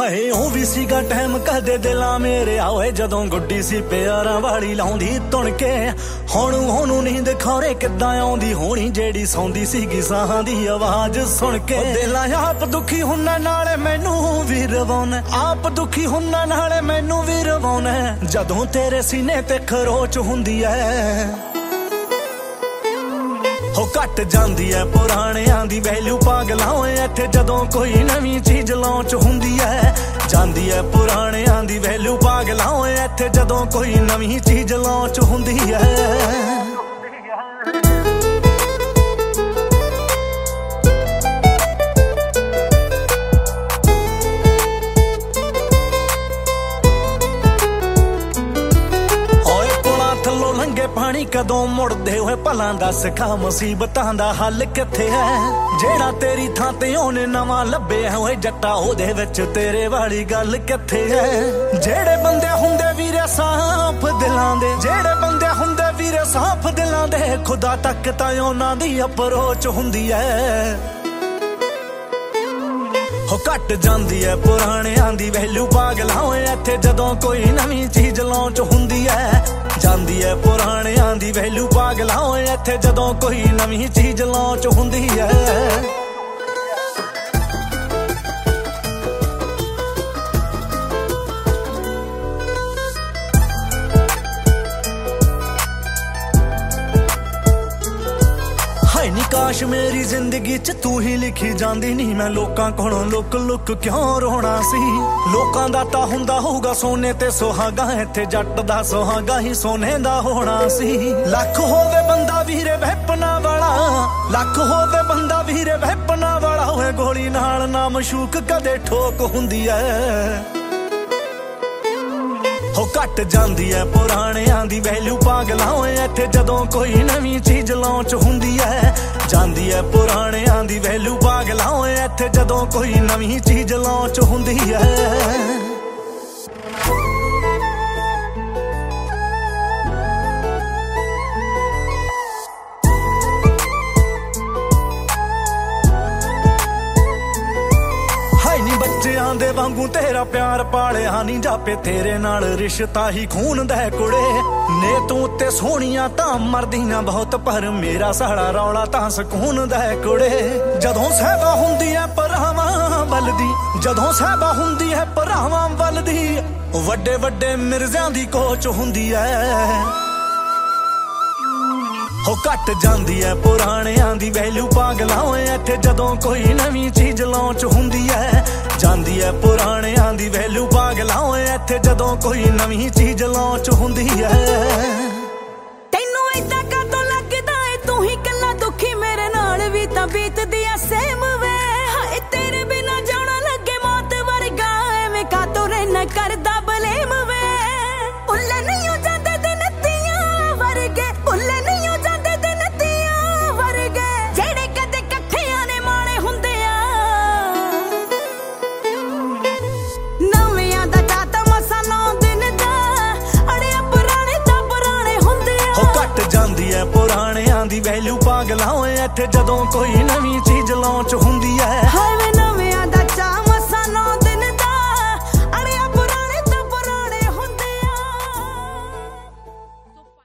ਹਾਏ ਉਹ ਵੀ ਸੀਗਾ ਟਾਈਮ ਕਦੇ ਦਿਲਾਂ ਮੇਰੇ ਆਏ ਜਦੋਂ ਗੁੱਡੀ ਸੀ ਪਿਆਰਾਂ ਵਾਲੀ ਲਾਉਂਦੀ ਤੁਣ ਕੇ ਹੁਣ ਉਹਨੂੰ ਨੀਂਦ ਖੌਰੇ ਕਿੱਦਾਂ ਆਉਂਦੀ ਹੋਣੀ ਜਿਹੜੀ ਸੌਂਦੀ ਸੀਗੀ ਸਾਹਾਂ ਦੀ ਆਵਾਜ਼ ਸੁਣ ਕੇ। ਦਿਲਾਂ ਆਪ ਦੁਖੀ ਹੁੰਨਾ ਨਾਲੇ ਮੈਨੂੰ ਵੀ ਰਵਾਉਣਾ, ਆਪ ਦੁਖੀ ਹੁੰਨਾ ਨਾਲੇ ਮੈਨੂੰ ਵੀ ਰਵਾਉਣਾ ਜਦੋਂ ਤੇਰੇ ਸੀਨੇ ਤੇ ਖਰੋਚ ਹੁੰਦੀ ਐ। ਹੋ ਘਟ ਜਾਂਦੀ ਐ ਪੁਰਾਣਿਆਂ ਦੀ ਵੈਲਿਊ ਪਾਗਲਾਂ ਹੋਏ ਇੱਥੇ ਜਦੋਂ ਕੋਈ ਨਵੀਂ ਚੀਜ਼ ਲਾਂਚ ਹੁੰਦੀ ਐ। ਜਾਂਦੀ ਐ ਪੁਰਾਣਿਆਂ ਦੀ ਵੈਲਿਊ ਪਾਗਲਾਂ ਹੋਏ ਇੱਥੇ ਜਦੋਂ ਕੋਈ ਨਵੀਂ ਚੀਜ਼ ਲਾਂਚ ਹੁੰਦੀ ਐ। ਪਾਣੀ ਕਦੋਂ ਮੁੜਦੇ ਹੋਏ ਭਲਾਂ ਦੱਸ ਖਾ ਮੁਸੀਬਤਾਂ ਦਾ ਹੱਲ ਕਿੱਥੇ ਹੈ ਜਿਹੜਾ ਤੇਰੀ ਥਾਂ ਤੇ ਉਹਨੇ ਨਵਾਂ ਲੱਭਿਆ ਹੋਏ ਜੱਟਾ ਉਹਦੇ ਵਿੱਚ ਤੇਰੇ ਵਾਲੀ ਗੱਲ ਕਿੱਥੇ ਹੈ। ਜਿਹੜੇ ਬੰਦੇ ਹੁੰਦੇ ਵੀਰੇ ਸਾਫ਼ ਦਿਲਾਂ ਦੇ, ਜਿਹੜੇ ਬੰਦੇ ਹੁੰਦੇ ਵੀਰੇ ਸਾਫ਼ ਦਿਲਾਂ ਦੇ ਖੁਦਾ ਤੱਕ ਤਾਂ ਉਹਨਾਂ ਦੀ ਅਪਰੋਚ ਹੁੰਦੀ ਹੈ। ਹੋ ਘਟ ਜਾਂਦੀ ਐ ਪੁਰਾਣਿਆਂ ਦੀ ਵੈਲਿਊ ਪਾਗਲਾਂ ਹੋਏ ਇੱਥੇ ਜਦੋਂ ਕੋਈ ਨਵੀਂ ਚੀਜ਼ ਲਾਂਚ ਹੁੰਦੀ ਐ। ਜਾਂਦੀ ਐ ਪੁਰਾਣਿਆਂ ਦੀ ਵੈਲਿਊ ਪਾਗਲਾਂ ਹੋਏ ਇੱਥੇ ਜਦੋਂ ਕੋਈ ਨਵੀਂ ਚੀਜ਼ ਲਾਂਚ ਹੁੰਦੀ ਐ। ਨੀ ਕਾਸ਼ ਮੇਰੀ ਜ਼ਿੰਦਗੀ ਚ ਤੂੰ ਹੀ ਲਿਖੀ ਜਾਂਦੀ ਨੀ ਮੈਂ ਲੋਕਾਂ ਕੋਲੋਂ ਲੁੱਕ ਲੁੱਕ ਕਿਉਂ ਰੋਣਾ ਸੀ। ਲੋਕਾਂ ਦਾ ਤਾਂ ਹੁੰਦਾ ਹੋਊਗਾ ਸੋਨੇ ਤੇ ਸੁਹਾਗਾ ਇੱਥੇ ਜੱਟ ਦਾ ਸੁਹਾਗਾ ਹੀ ਸੋਨੇ ਦਾ ਹੋਣਾ ਸੀ। ਲੱਖ ਹੋਵੇ ਬੰਦਾ ਵੀਰੇ ਵੈਪਨਾ ਵਾਲਾ, ਲੱਖ ਹੋਵੇ ਬੰਦਾ ਵੀਰੇ ਵੈਪਨਾ ਵਾਲਾ ਹੋਏ ਗੋਲੀ ਨਾਲ ਨਾ ਮਸ਼ੂਕ ਕਦੇ ਠੋਕ ਹੁੰਦੀ ਐ। ਹੋ ਘਟ ਜਾਂਦੀ ਐ ਪੁਰਾਣਿਆਂ ਦੀ ਵੈਲਿਊ ਪਾਗਲਾਂ ਹੋਏ ਇੱਥੇ ਜਦੋਂ ਕੋਈ ਨਵੀਂ ਚੀਜ਼ ਲਾਂਚ ਹੁੰਦੀ ਐ। ਜਾਂਦੀ ਐ ਪੁਰਾਣਿਆਂ ਦੀ ਵੈਲਿਊ ਪਾਗਲਾਂ ਹੋਏ ਇੱਥੇ ਜਦੋਂ ਕੋਈ ਨਵੀਂ ਚੀਜ਼ ਲਾਂਚ ਹੁੰਦੀ ਐ। ਬੱਚਿਆਂ ਦੇ ਵਾਂਗੂ ਤੇਰਾ ਪਿਆਰ ਪਾਲਿਆ ਨੀ ਜਾਪੇ ਤੇਰੇ ਨਾਲ ਰਿਸ਼ਤਾ ਹੀ ਖੂਨ ਦਾ ਕੁੜੇ ਨੇ ਤੂੰ ਤੇ ਸੋਹਣੀਆਂ ਤਾਂ ਮਰਦੀਆਂ ਬਹੁਤ ਪਰ ਮੇਰਾ ਸਾਲਾ ਰੌਲਾ ਤਾਂ ਸਕੂਨ ਦਾ ਕੁੜੇ। ਜਦੋਂ ਸਹਿਬਾ ਹੁੰਦੀ ਐ ਭਰਾਵਾਂ ਵੱਲਦੀ, ਜਦੋਂ ਸਹਿਬਾ ਹੁੰਦੀ ਐ ਭਰਾਵਾਂ ਵੱਲਦੀ ਵੱਡੇ ਵੱਡੇ ਮਿਰਜ਼ਿਆਂ ਦੀ ਕੋਚ ਹੁੰਦੀ ਐ। ਹੋ ਘਟ ਜਾਂਦੀ ਐ ਪੁਰਾਣਿਆਂ ਦੀ ਵੈਲਿਊ ਪਾਗਲਾਂ ਹੋਏ ਇੱਥੇ ਜਦੋਂ ਕੋਈ ਨਵੀਂ ਚੀਜ਼ ਲਾਂਚ ਹੁੰਦੀ ਐ। ਜਾਂਦੀ ਐ ਪੁਰਾਣਿਆਂ ਦੀ ਵੈਲਿਊ ਪਾਗਲਾਂ ਹੋਏ ਇੱਥੇ ਜਦੋਂ ਕੋਈ ਨਵੀਂ ਚੀਜ਼ ਲਾਂਚ ਹੁੰਦੀ ਐ। ਤੈਨੂੰ ਏਦਾਂ ਕਾਤੋਂ ਲੱਗਦਾ ਏ ਤੂੰ ਹੀ ਕੱਲਾ ਦੁਖੀ ਮੇਰੇ ਨਾਲ ਵੀ ਤਾਂ ਬੀਤਦੀ ਐ ਸੇਮ ਵੇ। ਹਾਏ ਤੇਰੇ ਬਿਨਾ ਜਾਣਾ ਲੱਗੇ ਮੌਤ ਵਰਗਾ ਐਵੇਂ ਕਾਤੋਂ ਰਹਿਣਾ ਕਰਦਾ ਬਲੇਮ ਵੇ। ਉੱਲੇ ਨਹੀਂ ਹੋ ਜਾਂਦੇ ਦਿਨ ਤੀਆਂ ਵਰਗੇ, ਉੱਲੇ ਨਹੀਂ ਹੋ ਜਾਂਦੇ ਦਿਨ ਤੀਆਂ ਵਰਗੇ ਜਿਹੜੇ ਕਦੇ ਇਕੱਠਿਆਂ ਨੇ ਮਾਣੇ ਹੁੰਦੇ ਆ। ਨਵਿਆਂ ਦਾ ਚਾਤਾ ਮਸਾ 9 ਦਿਨ ਦਾ ਅੜਿਆ ਪੁਰਾਣੇ ਤਾਂ ਪੁਰਾਣੇ ਹੁੰਦੇ ਆ। ਹੋ ਘਟ ਜਾਂਦੀ ਐ ਪੁਰਾਣਿਆਂ ਦੀ ਵੈਲਿਊ ਪਾਗਲਾਂ ਹੋਏ ਇੱਥੇ ਜਦੋਂ ਕੋਈ ਨਵੀਂ ਚੀਜ਼ ਲਾਂਚ ਹੁੰਦੀ ਐ।